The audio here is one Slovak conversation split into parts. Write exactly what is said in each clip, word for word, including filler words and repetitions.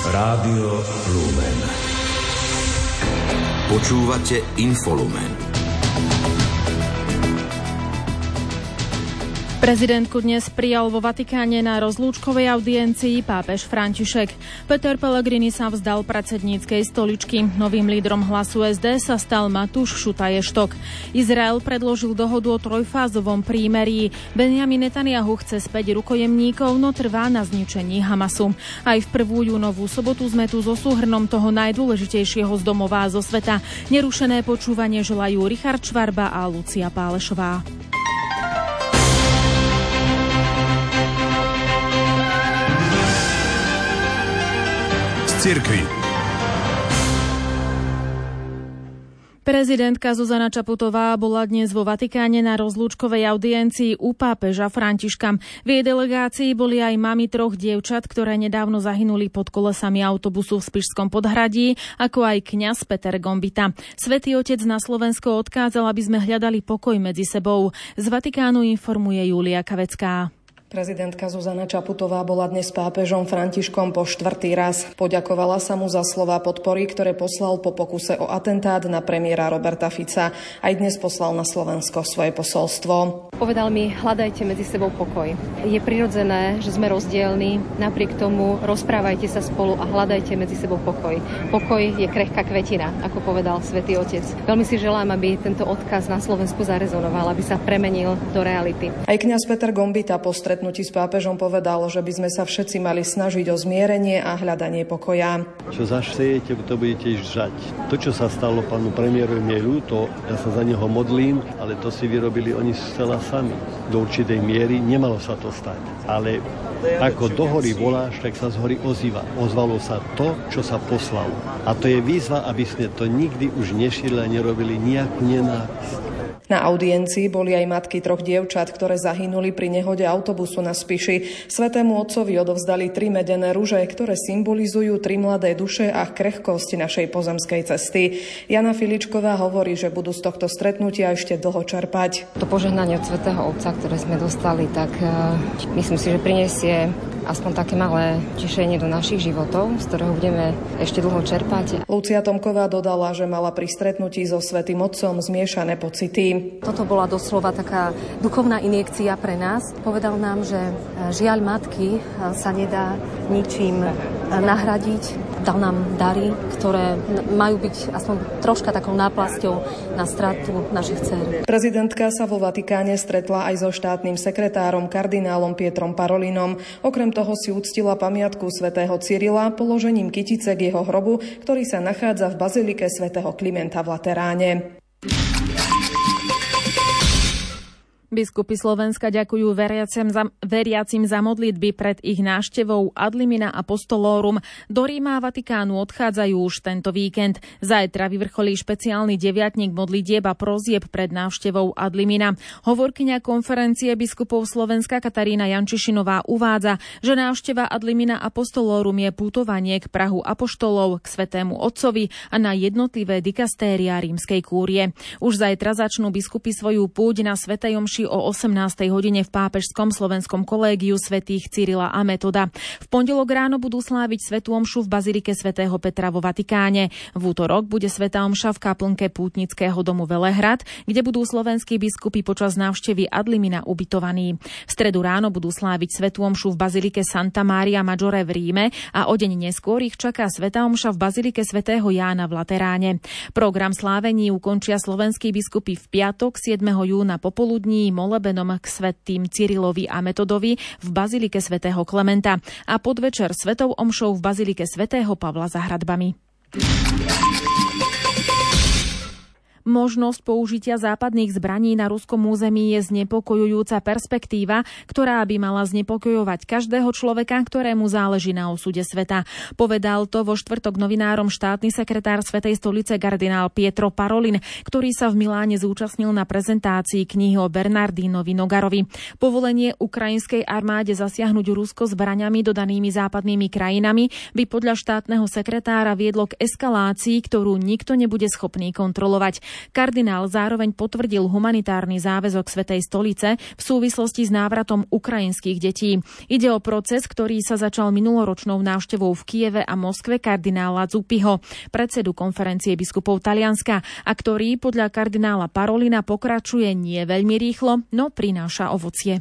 Rádio Lumen. Počúvate Infolumen. Prezidentku dnes prijal vo Vatikáne na rozlúčkovej audiencii pápež František. Peter Pellegrini sa vzdal predsedníckej stoličky. Novým lídrom Hlasu es dé sa stal Matúš Šutaj-Eštok. Izrael predložil dohodu o trojfázovom prímerí. Benjamin Netanjahu chce späť rukojemníkov, no trvá na zničení Hamasu. Aj v prvú júnovú sobotu sme tu so súhrnom toho najdôležitejšieho z domova a zo sveta. Nerušené počúvanie želajú Richard Švarba a Lucia Pálešová. Cirkvi. Prezidentka Zuzana Čaputová bola dnes vo Vatikáne na rozlúčkovej audiencii u pápeža Františka. V jej delegácii boli aj mami troch dievčat, ktoré nedávno zahynuli pod kolesami autobusu v Spišskom podhradí, ako aj kňaz Peter Gombita. Svätý Otec na Slovensko odkázal, aby sme hľadali pokoj medzi sebou. Z Vatikánu informuje Júlia Kavecká. Prezidentka Zuzana Čaputová bola dnes pápežom Františkom po štvrtý raz. Poďakovala sa mu za slová podpory, ktoré poslal po pokuse o atentát na premiéra Roberta Fica. Aj dnes poslal na Slovensko svoje posolstvo. Povedal mi, hľadajte medzi sebou pokoj. Je prirodzené, že sme rozdielni, napriek tomu rozprávajte sa spolu a hľadajte medzi sebou pokoj. Pokoj je krehká kvetina, ako povedal Svätý Otec. Veľmi si želám, aby tento odkaz na Slovensku zarezonoval, aby sa premenil do reality. Aj kňaz Peter Gombita po stretnutí s pápežom povedal, že by sme sa všetci mali snažiť o zmierenie a hľadanie pokoja. Čo zašsejete, to budete žať. To, čo sa stalo pánu premiérovi, je ľúto, ja sa za neho modlím, ale to si vyrobili oni zcela sami. Do určitej miery nemalo sa to stať. Ale ako do hory voláš, tak sa z hory ozýva. Ozvalo sa to, čo sa poslalo. A to je výzva, aby sme to nikdy už nešírili a nerobili nejakú nenávisť. Na audiencii boli aj matky troch dievčat, ktoré zahynuli pri nehode autobusu na Spiši. Svätému Otcovi odovzdali tri medené ruže, ktoré symbolizujú tri mladé duše a krehkosť našej pozemskej cesty. Jana Filičková hovorí, že budú z tohto stretnutia ešte dlho čerpať. To požehnanie od Svätého Otca, ktoré sme dostali, tak uh, myslím si, že prinesie aspoň také malé tešenie do našich životov, z ktorého budeme ešte dlho čerpať. Lucia Tomková dodala, že mala pri stretnutí so Svätým Otcom zmiešané pocity. Toto bola doslova taká duchovná injekcia pre nás. Povedal nám, že žiaľ matky sa nedá ničím nahradiť. Dal nám dary, ktoré majú byť aspoň troška takou náplasťou na stratu našich dcér. Prezidentka sa vo Vatikáne stretla aj so štátnym sekretárom kardinálom Pietrom Parolinom. Okrem toho si uctila pamiatku svätého Cyrila položením kytice k jeho hrobu, ktorý sa nachádza v bazilike svätého Klimenta v Lateráne. Biskupy Slovenska ďakujú veriacim za, veriacim za modlitby pred ich návštevou Ad Limina Apostolorum. Do Ríma a Vatikánu odchádzajú už tento víkend. Zajtra vyvrcholí špeciálny deviatnik modlitieb a prozieb pred návštevou Ad Limina. Hovorkyňa konferencie biskupov Slovenska Katarína Jančišinová uvádza, že návšteva Ad Limina Apostolorum je putovanie k prahu apoštolov, k Svätému Otcovi a na jednotlivé dikastéria rímskej kúrie. Už zajtra začnú biskupy svoju púť na svätej omši o osemnástej hodine v pápežskom slovenskom kolégiu svätých Cyrila a Metoda. V pondelok ráno budú sláviť svätú omšu v bazilike svätého Petra vo Vatikáne. V útorok bude svätá omša v kaplnke pútnického domu Velehrad, kde budú slovenskí biskupy počas návštevy Ad Limina ubytovaní. V stredu ráno budú sláviť svätú omšu v bazilike Santa Maria Maggiore v Ríme a o deň neskôr ich čaká svätá omša v bazilike svätého Jána v Lateráne. Program slávení ukončia slovenskí biskupy v piatok siedmeho júna popoludní molebenom k svätým Cyrilovi a Metodovi v bazilike svätého Klementa a podvečer svätou omšou v bazilike svätého Pavla za hradbami. Možnosť použitia západných zbraní na ruskom území je znepokojujúca perspektíva, ktorá by mala znepokojovať každého človeka, ktorému záleží na osude sveta. Povedal to vo štvrtok novinárom štátny sekretár Svätej stolice kardinál Pietro Parolin, ktorý sa v Miláne zúčastnil na prezentácii knihy o Bernardínovi Nogarovi. Povolenie ukrajinskej armáde zasiahnuť Rusko zbraňami dodanými západnými krajinami by podľa štátneho sekretára viedlo k eskalácii, ktorú nikto nebude schopný kontrolovať. Kardinál zároveň potvrdil humanitárny záväzok Svätej stolice v súvislosti s návratom ukrajinských detí. Ide o proces, ktorý sa začal minuloročnou návštevou v Kieve a Moskve kardinála Zuppiho, predsedu konferencie biskupov Talianska, a ktorý podľa kardinála Parolina pokračuje nie veľmi rýchlo, no prináša ovocie.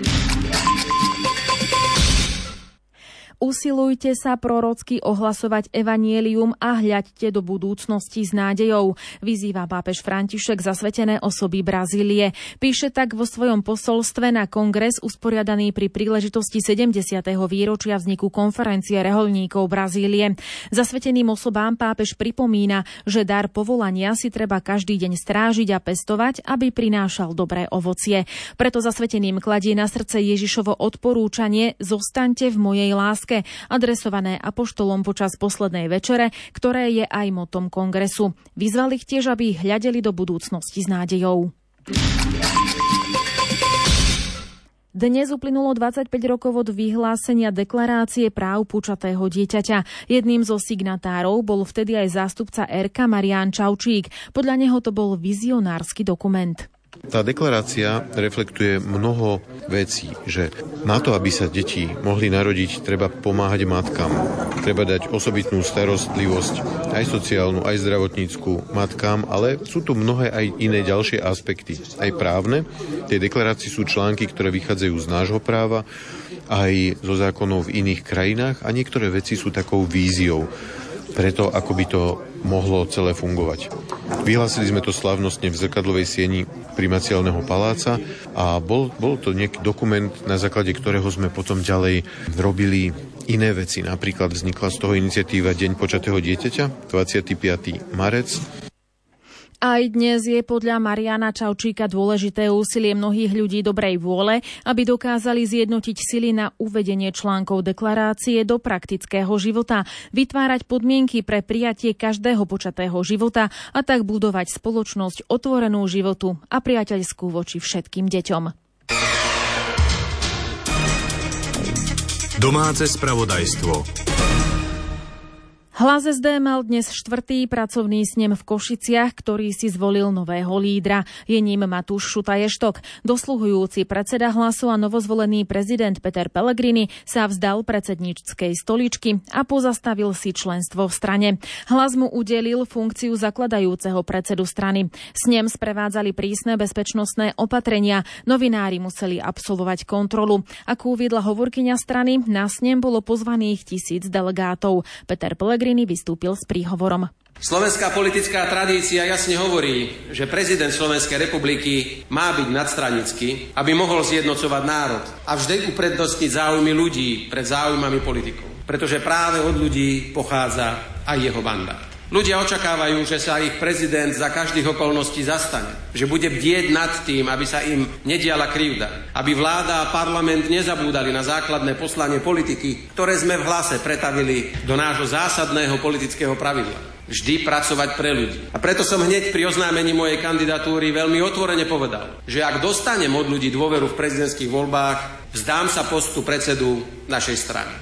Usilujte sa prorocky ohlasovať evanjelium a hľaďte do budúcnosti s nádejou, vyzýva pápež František zasvetené osoby Brazílie. Píše tak vo svojom posolstve na kongres usporiadaný pri príležitosti sedemdesiateho výročia vzniku konferencie rehoľníkov Brazílie. Zasveteným osobám pápež pripomína, že dar povolania si treba každý deň strážiť a pestovať, aby prinášal dobré ovocie. Preto zasveteným kladie na srdce Ježišovo odporúčanie Zostaňte v mojej láske, adresované apoštolom počas poslednej večere, ktoré je aj motom kongresu. Vyzval ich tiež, aby hľadeli do budúcnosti s nádejou. Dnes uplynulo dvadsaťpäť rokov od vyhlásenia deklarácie práv počatého dieťaťa. Jedným zo signatárov bol vtedy aj zástupca er ká Marián Čaučík. Podľa neho to bol vizionársky dokument. Tá deklarácia reflektuje mnoho vecí, že na to, aby sa deti mohli narodiť, treba pomáhať matkám. Treba dať osobitnú starostlivosť, aj sociálnu, aj zdravotnícku matkám, ale sú tu mnohé aj iné ďalšie aspekty, aj právne. V tej deklarácii sú články, ktoré vychádzajú z nášho práva, aj zo zákonov v iných krajinách a niektoré veci sú takou víziou preto, ako by to mohlo celé fungovať. Vyhlásili sme to slávnostne v zrkadlovej sieni primaciálneho paláca a bol, bol to nejaký dokument, na základe ktorého sme potom ďalej robili iné veci. Napríklad vznikla z toho iniciatíva Deň počatého dieťaťa, dvadsiateho piateho marca. Aj dnes je podľa Mariána Čaučíka dôležité úsilie mnohých ľudí dobrej vôle, aby dokázali zjednotiť sily na uvedenie článkov deklarácie do praktického života, vytvárať podmienky pre prijatie každého počatého života a tak budovať spoločnosť otvorenú životu a priateľskú voči všetkým deťom. Domáce spravodajstvo. Hlas es dé mal dnes štvrtý pracovný snem v Košiciach, ktorý si zvolil nového lídra. Je ním Matúš Šutaj-Eštok. Dosluhujúci predseda Hlasu a novozvolený prezident Peter Pellegrini sa vzdal predsedníčskej stoličky a pozastavil si členstvo v strane. Hlas mu udelil funkciu zakladajúceho predsedu strany. Snem sprevádzali prísne bezpečnostné opatrenia. Novinári museli absolvovať kontrolu. Ako uviedla hovorkyňa strany, na snem bolo pozvaných tisíc delegátov. Peter Pellegrini vystúpil s príhovorom. Slovenská politická tradícia jasne hovorí, že prezident Slovenskej republiky má byť nadstranický, aby mohol zjednocovať národ a vždy uprednostniť záujmy ľudí pred záujmami politikov. Pretože práve od ľudí pochádza aj jeho banda. Ľudia očakávajú, že sa ich prezident za každých okolností zastane, že bude bdieť nad tým, aby sa im nediala krivda, aby vláda a parlament nezabúdali na základné poslanie politiky, ktoré sme v Hlase pretavili do nášho zásadného politického pravidla. Vždy pracovať pre ľudí. A preto som hneď pri oznámení mojej kandidatúry veľmi otvorene povedal, že ak dostanem od ľudí dôveru v prezidentských voľbách, vzdám sa postu predsedu našej strany.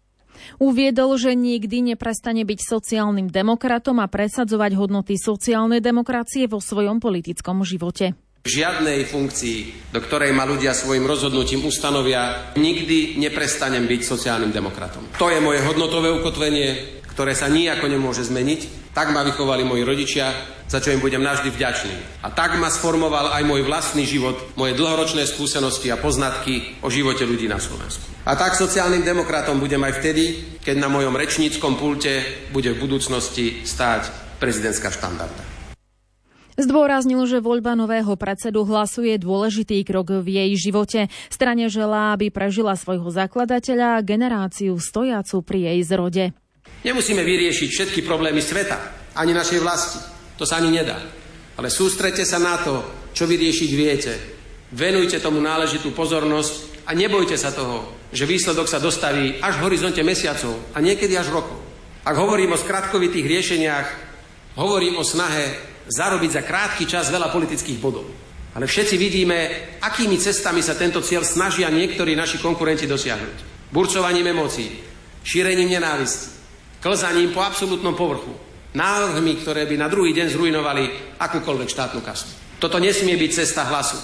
Uviedol, že nikdy neprestane byť sociálnym demokratom a presadzovať hodnoty sociálnej demokracie vo svojom politickom živote. V žiadnej funkcii, do ktorej ma ľudia svojim rozhodnutím ustanovia, nikdy neprestanem byť sociálnym demokratom. To je moje hodnotové ukotvenie, ktoré sa nijako nemôže zmeniť. Tak ma vychovali moji rodičia, za čo im budem navždy vďačný. A tak ma sformoval aj môj vlastný život, moje dlhoročné skúsenosti a poznatky o živote ľudí na Slovensku. A tak sociálnym demokratom budem aj vtedy, keď na mojom rečníckom pulte bude v budúcnosti stáť prezidentská štandarda. Zdôraznil, že voľba nového predsedu Hlasu je dôležitý krok v jej živote. Strane želá, aby prežila svojho zakladateľa a generáciu stojacu pri jej zrode. Nemusíme vyriešiť všetky problémy sveta, ani našej vlasti. To sa ani nedá. Ale sústreďte sa na to, čo vyriešiť viete. Venujte tomu náležitú pozornosť a nebojte sa toho, že výsledok sa dostaví až v horizonte mesiacov a niekedy až rokov. Ak hovorím o skratkovitých riešeniach, hovorím o snahe zarobiť za krátky čas veľa politických bodov. Ale všetci vidíme, akými cestami sa tento cieľ snažia niektorí naši konkurenti dosiahnuť. Burcovaním emócií, šírením nenávisti, klzaním po absolútnom povrchu, návrhmi, ktoré by na druhý deň zrujnovali akúkoľvek štátnu kasu. Toto nesmie byť cesta Hlasu.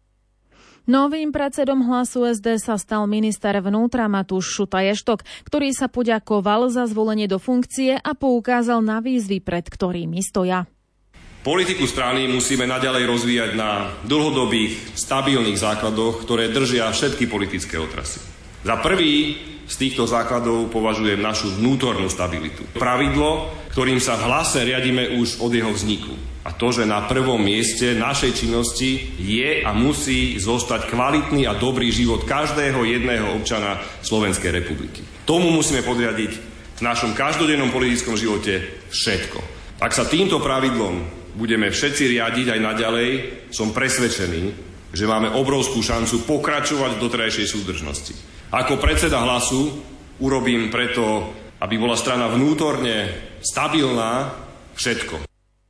Novým predsedom Hlasu es dé sa stal minister vnútra Matúš Šutaj Eštok, ktorý sa poďakoval za zvolenie do funkcie a poukázal na výzvy, pred ktorými stoja. Politiku strany musíme naďalej rozvíjať na dlhodobých, stabilných základoch, ktoré držia všetky politické otrasy. Za prvý z týchto základov považujem našu vnútornú stabilitu. Pravidlo, ktorým sa v Hlase riadime už od jeho vzniku. A to, že na prvom mieste našej činnosti je a musí zostať kvalitný a dobrý život každého jedného občana Slovenskej republiky. Tomu musíme podriadiť v našom každodennom politickom živote všetko. Ak sa týmto pravidlom budeme všetci riadiť aj naďalej, som presvedčený, že máme obrovskú šancu pokračovať v doterajšej súdržnosti. Ako predseda Hlasu urobím preto, aby bola strana vnútorne stabilná, všetko.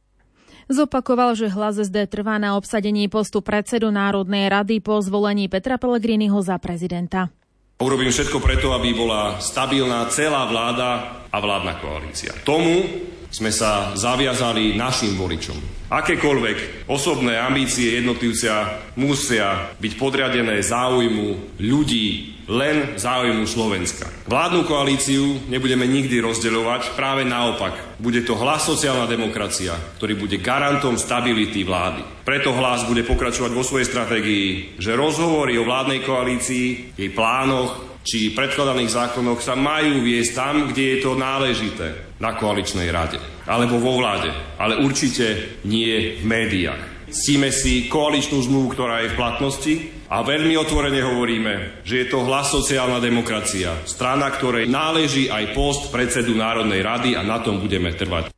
Zopakoval, že Hlas es dé trvá na obsadení postu predsedu Národnej rady po zvolení Petra Pellegriniho za prezidenta. Urobím všetko preto, aby bola stabilná celá vláda a vládna koalícia. Tomu sme sa zaviazali našim voličom. Akékoľvek osobné ambície jednotlivca musia byť podriadené záujmu ľudí, len záujmu Slovenska. Vládnu koalíciu nebudeme nikdy rozdeľovať, práve naopak. Bude to Hlas sociálna demokracia, ktorý bude garantom stability vlády. Preto Hlas bude pokračovať vo svojej stratégii, že rozhovory o vládnej koalícii, jej plánoch či predkladaných zákonoch sa majú viesť tam, kde je to náležité, na koaličnej rade alebo vo vláde, ale určite nie v médiách. Ctíme si koaličnú zmluvu, ktorá je v platnosti a veľmi otvorene hovoríme, že je to Hlas sociálna demokracia, strana, ktorej náleží aj post predsedu Národnej rady a na tom budeme trvať.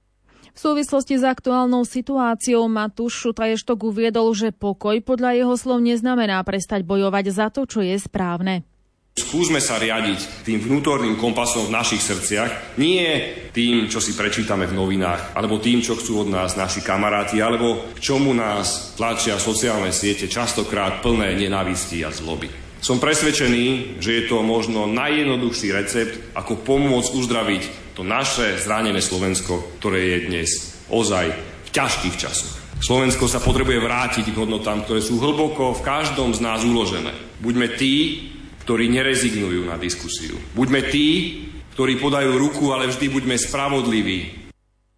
V súvislosti s aktuálnou situáciou Matúš Šutaj Eštok uviedol, že pokoj podľa jeho slov neznamená prestať bojovať za to, čo je správne. Skúsme sa riadiť tým vnútorným kompasom v našich srdciach, nie tým, čo si prečítame v novinách, alebo tým, čo chcú od nás naši kamaráti, alebo k čomu nás tlačia sociálne siete, častokrát plné nenávisti a zloby. Som presvedčený, že je to možno najjednoduchší recept, ako pomôcť uzdraviť to naše zranené Slovensko, ktoré je dnes ozaj v ťažkých časoch. Slovensko sa potrebuje vrátiť k hodnotám, ktoré sú hlboko v každom z nás uložené. Buďme tí, ktorí nerezignujú na diskusiu. Buďme tí, ktorí podajú ruku, ale vždy buďme spravodliví.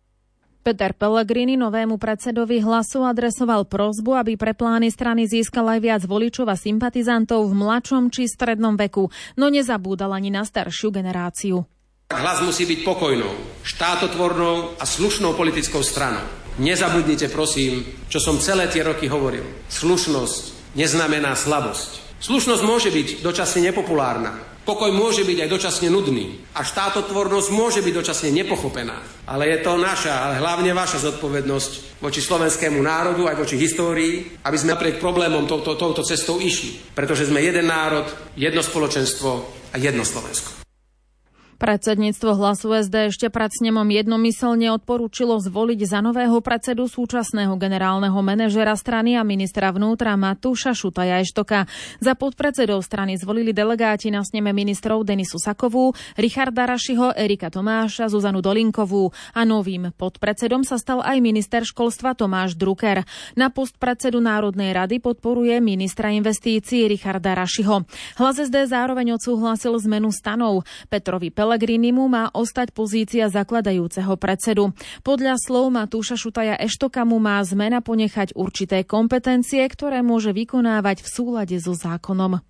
Peter Pellegrini novému predsedovi Hlasu adresoval prosbu, aby pre plány strany získal aj viac voličov a sympatizantov v mladšom či strednom veku, no nezabúdal ani na staršiu generáciu. Hlas musí byť pokojnou, štátotvornou a slušnou politickou stranou. Nezabudnite, prosím, čo som celé tie roky hovoril. Slušnosť neznamená slabosť. Slušnosť môže byť dočasne nepopulárna. Pokoj môže byť aj dočasne nudný. A štátotvornosť môže byť dočasne nepochopená. Ale je to naša, ale hlavne vaša zodpovednosť voči slovenskému národu, aj voči histórii, aby sme napriek problémom touto, touto cestou išli. Pretože sme jeden národ, jedno spoločenstvo a jedno Slovensko. Predsedníctvo Hlasu es dé ešte pred snemom jednomyselne odporúčilo zvoliť za nového predsedu súčasného generálneho manažera strany a ministra vnútra Matúša Šutaja Eštoka. Za podpredsedov strany zvolili delegáti na sneme ministrov Denisu Sakovú, Richarda Rašiho, Erika Tomáša, Zuzanu Dolinkovú a novým podpredsedom sa stal aj minister školstva Tomáš Drucker. Na post predsedu Národnej rady podporuje ministra investícií Richarda Rašiho. Hlas es dé zároveň odsúhlasil zmenu stanov. Petrovi Pellegrinimu má ostať pozícia zakladajúceho predsedu. Podľa slov Matúša Šutaja Eštoka mu má zmena ponechať určité kompetencie, ktoré môže vykonávať v súlade so zákonom.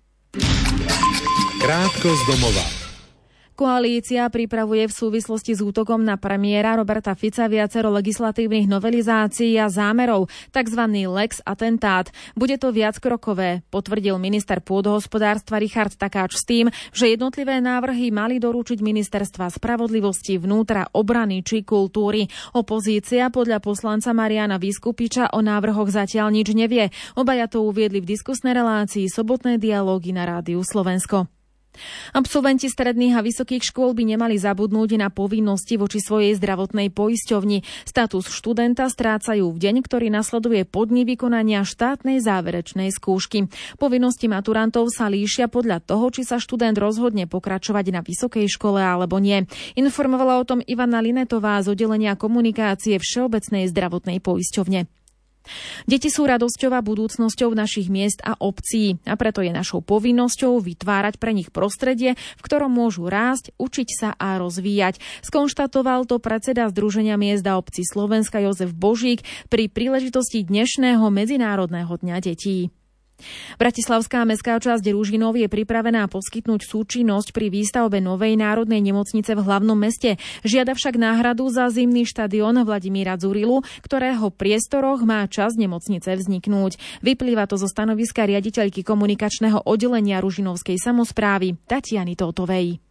Krátko z domova. Koalícia pripravuje v súvislosti s útokom na premiéra Roberta Fica viacero legislatívnych novelizácií a zámerov, tzv. Lex atentát. Bude to viackrokové, potvrdil minister pôdohospodárstva Richard Takáč s tým, že jednotlivé návrhy mali doručiť ministerstva spravodlivosti, vnútra, obrany či kultúry. Opozícia podľa poslanca Mariana Vyskupiča o návrhoch zatiaľ nič nevie. Obaja to uviedli v diskusnej relácii Sobotné dialógy na Rádiu Slovensko. Absolventi stredných a vysokých škôl by nemali zabudnúť na povinnosti voči svojej zdravotnej poisťovni. Status študenta strácajú v deň, ktorý nasleduje po dni vykonania štátnej záverečnej skúšky. Povinnosti maturantov sa líšia podľa toho, či sa študent rozhodne pokračovať na vysokej škole alebo nie. Informovala o tom Ivana Linetová z oddelenia komunikácie Všeobecnej zdravotnej poisťovne. Deti sú radosťou a budúcnosťou našich miest a obcí a preto je našou povinnosťou vytvárať pre nich prostredie, v ktorom môžu rásť, učiť sa a rozvíjať. Skonštatoval to predseda Združenia miest a obcí Slovenska Jozef Božík pri príležitosti dnešného Medzinárodného dňa detí. Bratislavská mestská časť Ružinov je pripravená poskytnúť súčinnosť pri výstavbe novej národnej nemocnice v hlavnom meste. Žiada však náhradu za zimný štadión Vladimíra Dzurilu, ktorého priestoroch má časť nemocnice vzniknúť. Vyplýva to zo stanoviska riaditeľky komunikačného oddelenia Ružinovskej samosprávy Tatiany Tótovej.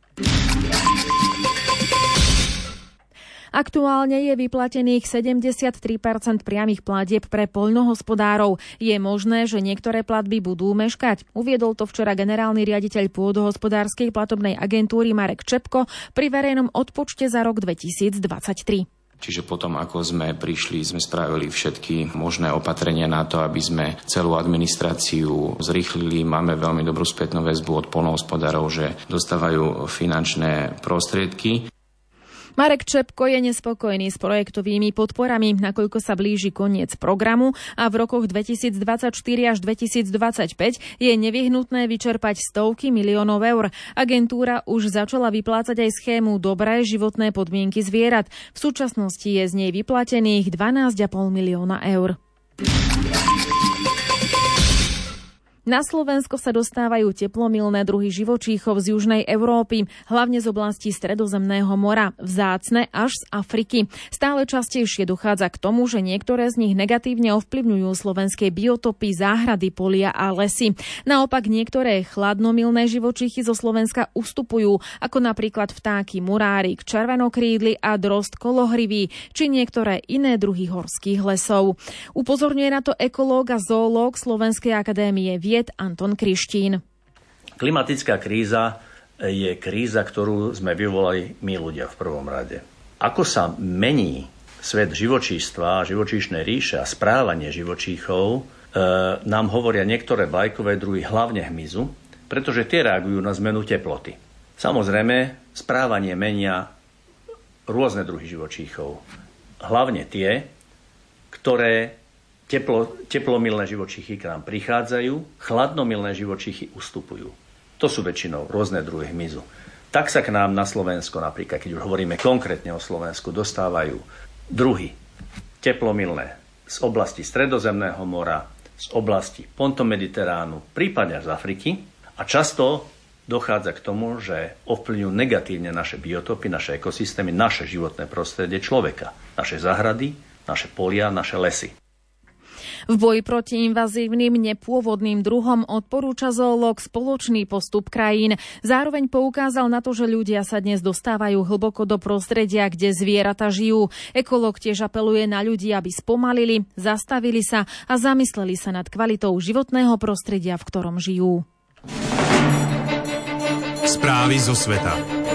Aktuálne je vyplatených sedemdesiattri percent priamych platieb pre poľnohospodárov. Je možné, že niektoré platby budú meškať. Uviedol to včera generálny riaditeľ pôdohospodárskej platobnej agentúry Marek Čepko pri verejnom odpočte za rok dvetisícdvadsaťtri. Čiže potom, ako sme prišli, sme spravili všetky možné opatrenia na to, aby sme celú administráciu zrýchlili. Máme veľmi dobrú spätnú väzbu od poľnohospodárov, že dostávajú finančné prostriedky. Marek Čepko je nespokojný s projektovými podporami, nakoľko sa blíži koniec programu a v rokoch dvetisícdvadsaťštyri až dvetisícdvadsaťpäť je nevyhnutné vyčerpať stovky miliónov eur. Agentúra už začala vyplácať aj schému Dobré životné podmienky zvierat. V súčasnosti je z nej vyplatených dvanásť a pol milióna eur. Na Slovensko sa dostávajú teplomilné druhy živočíchov z južnej Európy, hlavne z oblasti Stredozemného mora, vzácne až z Afriky. Stále častejšie dochádza k tomu, že niektoré z nich negatívne ovplyvňujú slovenské biotopy, záhrady, polia a lesy. Naopak niektoré chladnomilné živočíchy zo Slovenska ustupujú, ako napríklad vtáky murárik, červenokrídly a drozd kolohrivý, či niektoré iné druhy horských lesov. Upozorňuje na to ekológ a zoológ Slovenskej akadémie vied Anton Krištín. Klimatická kríza je kríza, ktorú sme vyvolali my ľudia v prvom rade. Ako sa mení svet živočístva, živočíšnej ríše a správanie živočíchov, e, nám hovoria niektoré bajkové druhy, hlavne hmyzu, pretože tie reagujú na zmenu teploty. Samozrejme, správanie menia rôzne druhy živočíchov. Hlavne tie, ktoré Teplo, teplomilné živočíchy k nám prichádzajú, chladnomilné živočíchy ustupujú. To sú väčšinou rôzne druhy hmyzu. Tak sa k nám na Slovensko, napríklad, keď už hovoríme konkrétne o Slovensku, dostávajú druhy teplomilné z oblasti Stredozemného mora, z oblasti Pontomediteránu, prípadne z Afriky. A často dochádza k tomu, že ovplyvňujú negatívne naše biotopy, naše ekosystémy, naše životné prostredie človeka, naše záhrady, naše polia, naše lesy. V boji proti invazívnym nepôvodným druhom odporúča zoológ spoločný postup krajín. Zároveň poukázal na to, že ľudia sa dnes dostávajú hlboko do prostredia, kde zvieratá žijú. Ekológ tiež apeluje na ľudí, aby spomalili, zastavili sa a zamysleli sa nad kvalitou životného prostredia, v ktorom žijú. Správy zo sveta.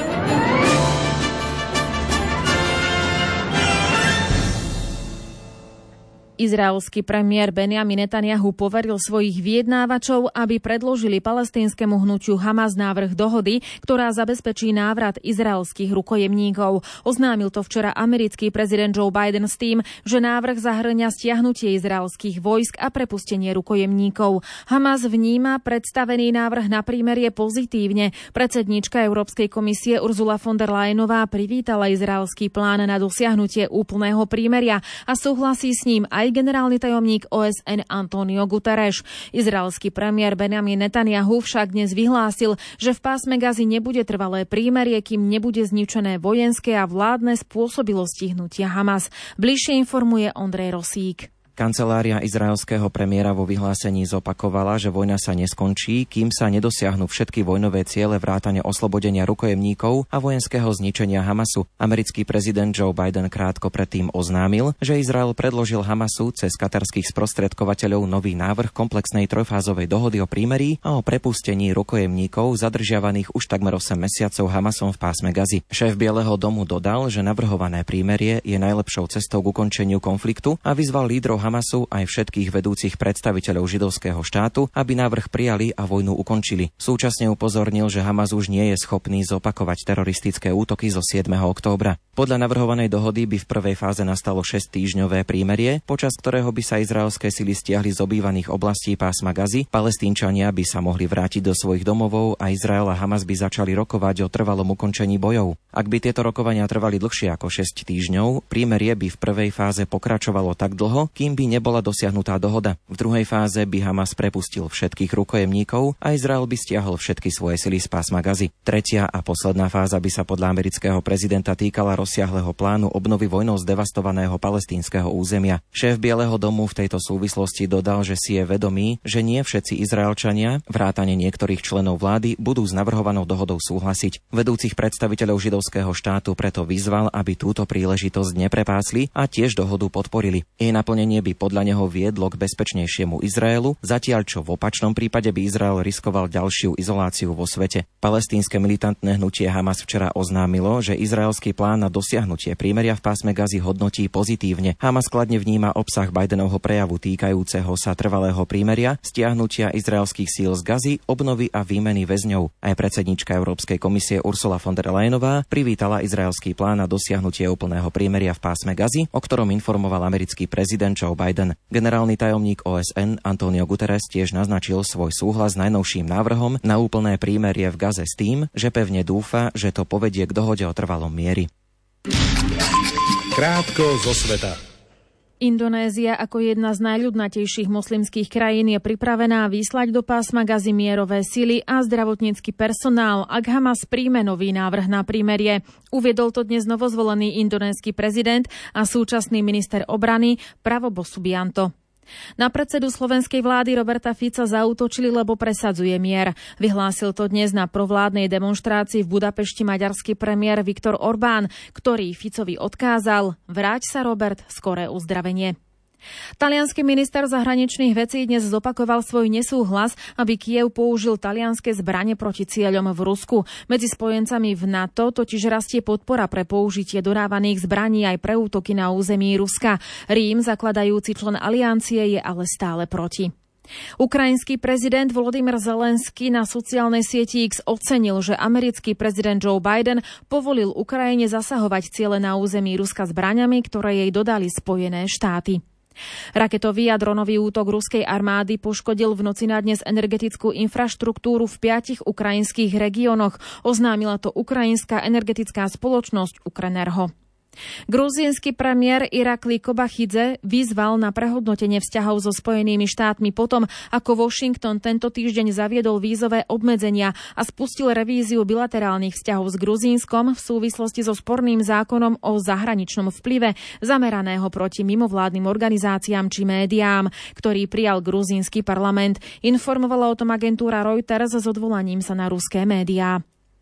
Izraelský premiér Benjamin Netanjahu poveril svojich vyjednávačov, aby predložili palestínskemu hnutiu Hamas návrh dohody, ktorá zabezpečí návrat izraelských rukojemníkov. Oznámil to včera americký prezident Joe Biden s tým, že návrh zahŕňa stiahnutie izraelských vojsk a prepustenie rukojemníkov. Hamas vníma predstavený návrh na prímerie pozitívne. Predsedníčka Európskej komisie Ursula von der Leyenová privítala izraelský plán na dosiahnutie úplného prímeria a súhlasí s ním aj generálny tajomník ó es en Antonio Guterres. Izraelský premiér Benjamin Netanjahu však dnes vyhlásil, že v pásme Gazy nebude trvalé prímerie, kým nebude zničené vojenské a vládne spôsobilosti hnutia Hamas. Bližšie informuje Ondrej Rosík. Kancelária izraelského premiéra vo vyhlásení zopakovala, že vojna sa neskončí, kým sa nedosiahnu všetky vojnové ciele vrátane oslobodenia rukojemníkov a vojenského zničenia Hamasu. Americký prezident Joe Biden krátko predtým oznámil, že Izrael predložil Hamasu cez katarských sprostredkovateľov nový návrh komplexnej trojfázovej dohody o prímerí a o prepustení rukojemníkov zadržiavaných už takmer osem mesiacov Hamasom v pásme Gazy. Šéf Bieleho domu dodal, že navrhované prímerie je najlepšou cestou k ukončeniu konfliktu a vyzval lídrov Hamasu aj všetkých vedúcich predstaviteľov židovského štátu, aby návrh prijali a vojnu ukončili. Súčasne upozornil, že Hamas už nie je schopný zopakovať teroristické útoky zo siedmeho októbra. Podľa navrhovanej dohody by v prvej fáze nastalo šesťtýždňové prímerie, počas ktorého by sa izraelské sily stiahli z obývaných oblastí pásma Gazy, Palestínčania by sa mohli vrátiť do svojich domovov a Izrael a Hamas by začali rokovať o trvalom ukončení bojov. Ak by tieto rokovania trvali dlhšie ako šesť týždňov, prímerie by v prvej fáze pokračovalo tak dlho, kým by nebola dosiahnutá dohoda. V druhej fáze by Hamas prepustil všetkých rukojemníkov a Izrael by stiahol všetky svoje sily z pásma Gazy. Tretia a posledná fáza by sa podľa amerického prezidenta týkala rozsiahleho plánu obnovy vojnou zdevastovaného palestínskeho územia. Šéf Bieleho domu v tejto súvislosti dodal, že si je vedomý, že nie všetci Izraelčania, vrátane niektorých členov vlády, budú s navrhovanou dohodou súhlasiť. Vedúcich predstaviteľov židovského štátu preto vyzval, aby túto príležitosť neprepásli a tiež dohodu podporili. Jej naplnenie by podľa neho viedlo k bezpečnejšiemu Izraelu, zatiaľ čo v opačnom prípade by Izrael riskoval ďalšiu izoláciu vo svete. Palestínske militantné hnutie Hamas včera oznámilo, že izraelský plán na dosiahnutie prímeria v pásme Gazy hodnotí pozitívne. Hamas kladne vníma obsah Bidenovho prejavu týkajúceho sa trvalého prímeria, stiahnutia izraelských síl z Gazy, obnovy a výmeny väzňov. Aj predsedníčka Európskej komisie Ursula von der Leyenová privítala izraelský plán na dosiahnutie úplného prímeria v pásme Gazy, o ktorom informoval americký prezident Joe Biden. Generálny tajomník ó es en Antonio Guterres tiež naznačil svoj súhlas s najnovším návrhom na úplné prímerie v Gaze s tým, že pevne dúfa, že to povedie k dohode o trvalom mieri. Krátko zo sveta. Indonézia ako jedna z najľudnatejších moslimských krajín je pripravená vyslať do pásma Gazy mierové sily a zdravotnícky personál, ak Hamas príjme nový návrh na prímerie. Uviedol to dnes novozvolený indonésky prezident a súčasný minister obrany Prabowo Subianto. Na predsedu slovenskej vlády Roberta Fica zaútočili, lebo presadzuje mier. Vyhlásil to dnes na provládnej demonštrácii v Budapešti maďarský premiér Viktor Orbán, ktorý Ficovi odkázal: vráť sa, Robert, skoré uzdravenie. Taliansky minister zahraničných vecí dnes zopakoval svoj nesúhlas, aby Kyjev použil talianske zbrane proti cieľom v Rusku. Medzi spojencami v NATO totiž rastie podpora pre použitie dodávaných zbraní aj pre útoky na území Ruska. Rím, zakladajúci člen aliancie, je ale stále proti. Ukrajinský prezident Volodymyr Zelenský na sociálnej sieti X ocenil, že americký prezident Joe Biden povolil Ukrajine zasahovať ciele na území Ruska zbraňami, ktoré jej dodali Spojené štáty. Raketový a dronový útok ruskej armády poškodil v noci na dnes energetickú infraštruktúru v piatich ukrajinských regiónoch. Oznámila to ukrajinská energetická spoločnosť Ukrenergo. Gruzínsky premiér Irakli Kobachidze vyzval na prehodnotenie vzťahov so Spojenými štátmi potom, ako Washington tento týždeň zaviedol vízové obmedzenia a spustil revíziu bilaterálnych vzťahov s Gruzínskom v súvislosti so sporným zákonom o zahraničnom vplyve zameraného proti mimovládnym organizáciám či médiám, ktorý prijal gruzínsky parlament. Informovala o tom agentúra Reuters s odvolaním sa na ruské médiá.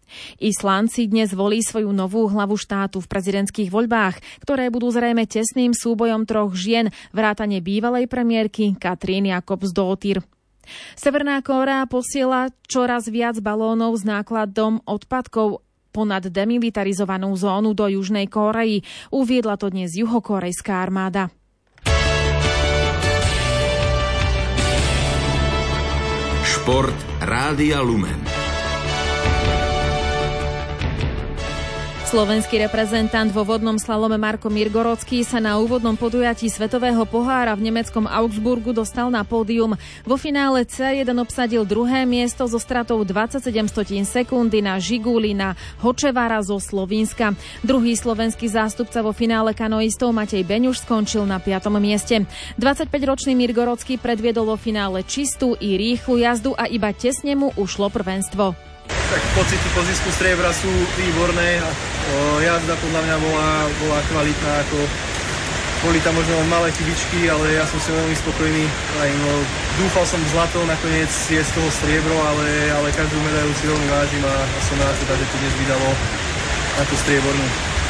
Island si dnes volí svoju novú hlavu štátu v prezidentských voľbách, ktoré budú zrejme tesným súbojom troch žien, vrátane bývalej premiérky Katrín Jakobsdóttir. Severná Kórea posiela čoraz viac balónov s nákladom odpadkov ponad demilitarizovanú zónu do Južnej Kórey. Uviedla to dnes juhokorejská armáda. Šport Rádia Lumen. Slovenský reprezentant vo vodnom slalome Marko Mirgorocký sa na úvodnom podujatí Svetového pohára v nemeckom Augsburgu dostal na pódium. Vo finále cé jeden obsadil druhé miesto so stratou dvadsaťsedem stotín sekundy na Žiguli na Hočevara zo Slovenska. Druhý slovenský zástupca vo finále kanoistov Matej Beňuš skončil na piatom mieste. dvadsaťpäťročný Mirgorocký predviedol vo finále čistú i rýchlu jazdu a iba tesne mu ušlo prvenstvo. Tak pocity po zisku striebra sú výborné a o, jazda podľa mňa bola, bola kvalitná, ako Boli tam možno malé chybičky, ale ja som si veľmi spokojný. Aj, no, dúfal som zlato, nakoniec je z toho striebro, ale, ale každú medailu si veľmi vážim a, a som rád, že to dnes vydalo na tú striebornú.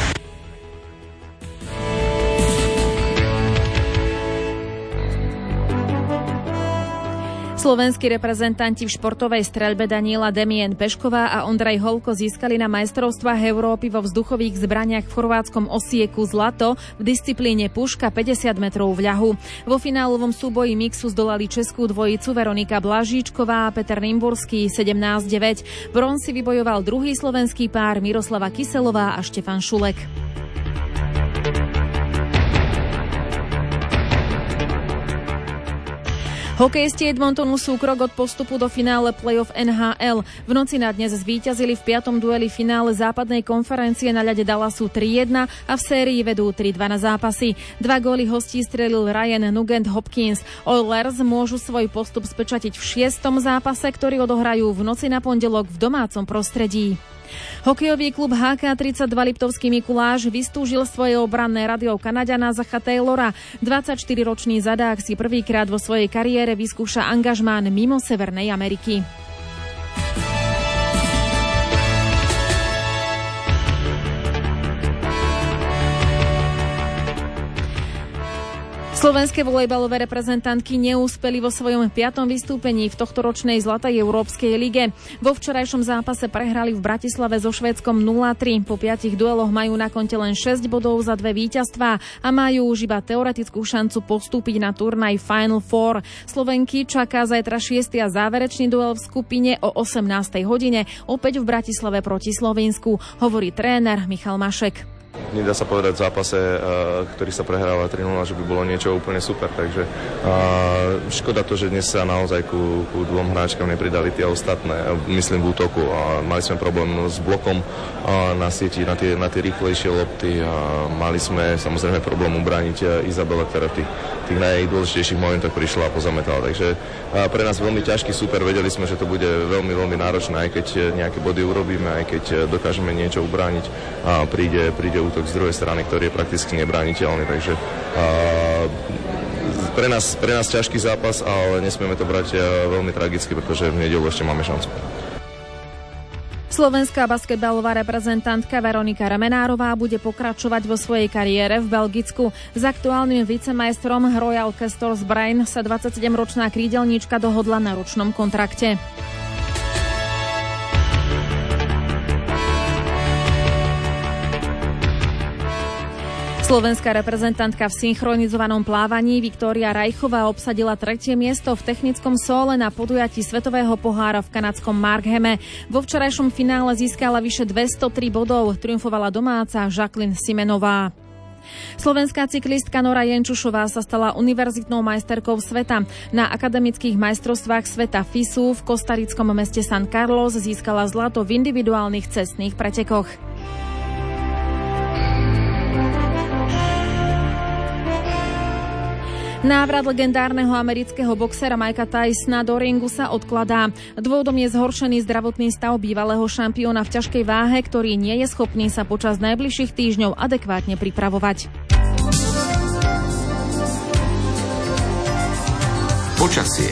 Slovenskí reprezentanti v športovej streľbe Daniela Demien Pešková a Ondrej Holko získali na majstrovstvách Európy vo vzduchových zbraniach v chorvátskom Osieku zlato v disciplíne puška päťdesiat metrov v ľahu. Vo finálovom súboji mixu zdolali českú dvojicu Veronika Blažíčková a Peter Nimburský sedemnásť deväť. Bronz si vybojoval druhý slovenský pár Miroslava Kyselová a Štefan Šulek. Hokejisti Edmontonu sú krok od postupu do finále play-off en há el. V noci na dnes zvíťazili v piatom dueli finále západnej konferencie na ľade Dallasu tri jedna a v sérii vedú tri dva na zápasy. Dva góly hostí strelil Ryan Nugent Hopkins. Oilers môžu svoj postup spečatiť v šiestom zápase, ktorý odohrajú v noci na pondelok v domácom prostredí. Hokejový klub há ká tridsaťdva Liptovský Mikuláš vystúžil svoje obranné radio Kanaďana Zacha Taylora. dvadsaťštyriročný zadák si prvýkrát vo svojej kariére vyskúša angažmán mimo Severnej Ameriky. Slovenské volejbalové reprezentantky neúspeli vo svojom piatom vystúpení v tohtoročnej Zlatej Európskej lige. Vo včerajšom zápase prehrali v Bratislave so Švédskom nula tri. Po piatich dueloch majú na konte len šesť bodov za dve víťazstvá a majú už iba teoretickú šancu postúpiť na turnaj Final Four. Slovenky čaká zajtra šiesty a záverečný duel v skupine o osemnástej hodine opäť v Bratislave proti Slovensku, hovorí tréner Michal Mašek. Nedá sa povedať v zápase, ktorý sa prehráva tri nula, že by bolo niečo úplne super, takže škoda to, že dnes sa naozaj ku, ku dvom hráčkam nepridali tie ostatné, myslím v útoku. Mali sme problém s blokom na sieti, na tie, na tie rýchlejšie lopty a mali sme samozrejme problém ubrániť Izabela, ktorá v tých, tých najdôležitejších momentoch prišla a pozametala, takže pre nás veľmi ťažký super, vedeli sme, že to bude veľmi, veľmi náročné, aj keď nejaké body urobíme, aj keď dokážeme niečo ubrániť a príde, príde útok z druhej strany, ktorý je prakticky nebrániteľný, takže uh, pre nás, pre nás ťažký zápas, ale nesmieme to brať uh, veľmi tragicky, pretože v nedeľu ešte máme šancu. Slovenská basketbalová reprezentantka Veronika Remenárová bude pokračovať vo svojej kariére v Belgicku. S aktuálnym vicemajstrom Royal Castors Brain sa dvadsaťsedemročná krídelníčka dohodla na ročnom kontrakte. Slovenská reprezentantka v synchronizovanom plávaní Viktória Rajchová obsadila tretie miesto v technickom sóle na podujatí Svetového pohára v kanadskom Markhame. Vo včerajšom finále získala vyše dvestotri bodov, triumfovala domáca Jacqueline Simenová. Slovenská cyklistka Nora Jenčušová sa stala univerzitnou majsterkou sveta. Na akademických majstrovstvách sveta ef í es u v kostarickom meste San Carlos získala zlato v individuálnych cestných pretekoch. Návrat legendárneho amerického boxera Mikea Tysona do ringu sa odkladá. Dôvodom je zhoršený zdravotný stav bývalého šampióna v ťažkej váhe, ktorý nie je schopný sa počas najbližších týždňov adekvátne pripravovať. Počasie.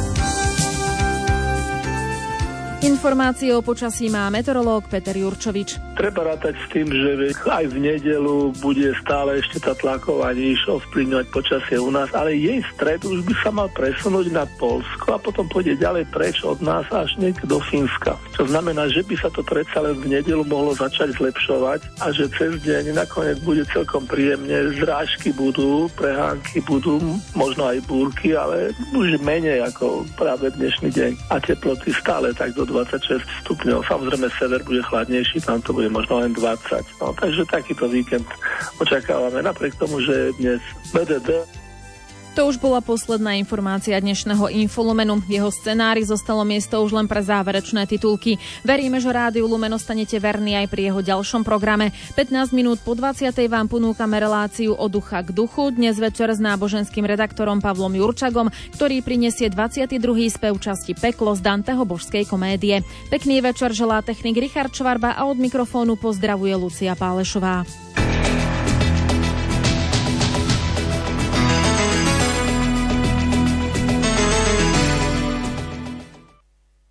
Informácie o počasí má meteorológ Peter Jurčovič. Treba rátať s tým, že aj v nedeľu bude stále ešte tá tlaková níž ovplyvňovať počasie u nás, ale jej stred už by sa mal presunúť na Poľsko a potom pôjde ďalej preč od nás až niekde do Fínska. Čo znamená, že by sa to predsa len v nedeľu mohlo začať zlepšovať a že cez deň nakoniec bude celkom príjemne. Zrážky budú, prehánky budú, možno aj búrky, ale už menej ako práve dnešný deň. A teploty stále tak do dvadsaťšesť stupňov. Samozrejme sever bude chladnejší, tam to bude možno len dvadsať. No, takže takýto víkend očakávame. Napriek tomu, že dnes bé dé dé. To už bola posledná informácia dnešného Infolumenu. V jeho scenári zostalo miesto už len pre záverečné titulky. Veríme, že Rádiu Lumen ostanete verní aj pri jeho ďalšom programe. pätnásť minút po dvadsiatej vám ponúkame reláciu Od ducha k duchu. Dnes večer s náboženským redaktorom Pavlom Jurčagom, ktorý prinesie dvadsiaty druhý spev časti Peklo z Danteho božskej komédie. Pekný večer želá technik Richard Čvarba a od mikrofónu pozdravuje Lucia Pálešová.